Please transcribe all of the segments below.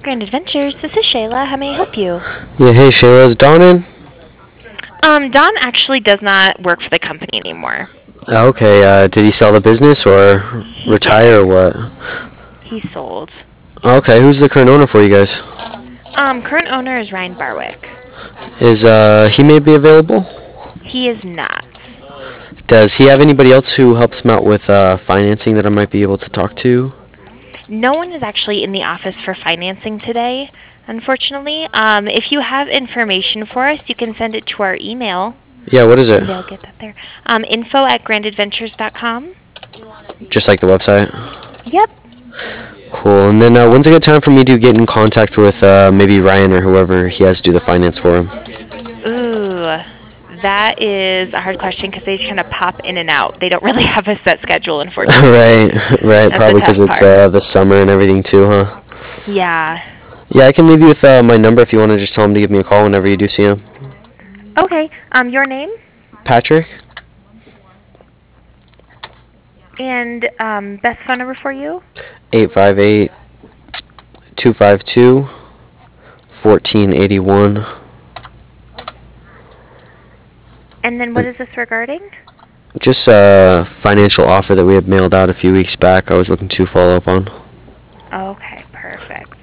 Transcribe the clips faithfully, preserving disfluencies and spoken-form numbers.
Grand Adventures, this is Shayla. How may I help you? Yeah, hey Shayla, is Don in? Um, Don actually does not work for the company anymore. Oh, okay, uh, did he sell the business or He retire or did. what? He sold. Okay, who's the current owner for you guys? Um, current owner is Ryan Barwick. Is uh, he maybe available? He is not. Does he have anybody else who helps him out with uh, financing that I might be able to talk to? No one is actually in the office for financing today, unfortunately. Um, if you have information for us, you can send it to our email, Yeah, what is it? and they'll get that there. Um, info at grand adventures dot com. Just like the website? Yep. Cool, and then uh, when's a good time for me to get in contact with uh, maybe Ryan or whoever he has to do the finance for him? Ooh, that is a hard question because they just kind of pop in and out. They don't really have a set schedule, unfortunately. right, right, That's the probably because tough it's part. uh, the summer and everything too, huh? Yeah. Yeah, I can leave you with uh, my number if you want to just tell him to give me a call whenever you do see him. Okay. Um, your name Patrick? and um, best phone number for you. eight five eight, two five two, one four eight one. And then what is this regarding? Just a financial offer that we had mailed out a few weeks back. I was looking to follow up on. Okay, perfect.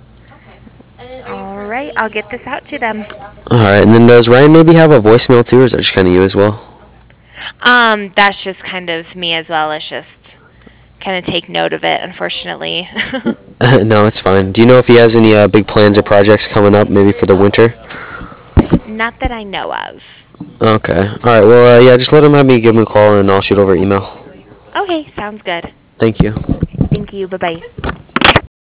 All right, I'll get this out to them. All right, and then does Ryan maybe have a voicemail too, or is that just kind of you as well? Um, that's just kind of me as well. It's just kind of take note of it, unfortunately. No, it's fine. Do you know if he has any uh, big plans or projects coming up, maybe for the winter? Not that I know of. Okay. All right. Well, uh, yeah, just let him have me give him a call, and I'll shoot over email. Okay, sounds good. Thank you. Thank you. Bye-bye.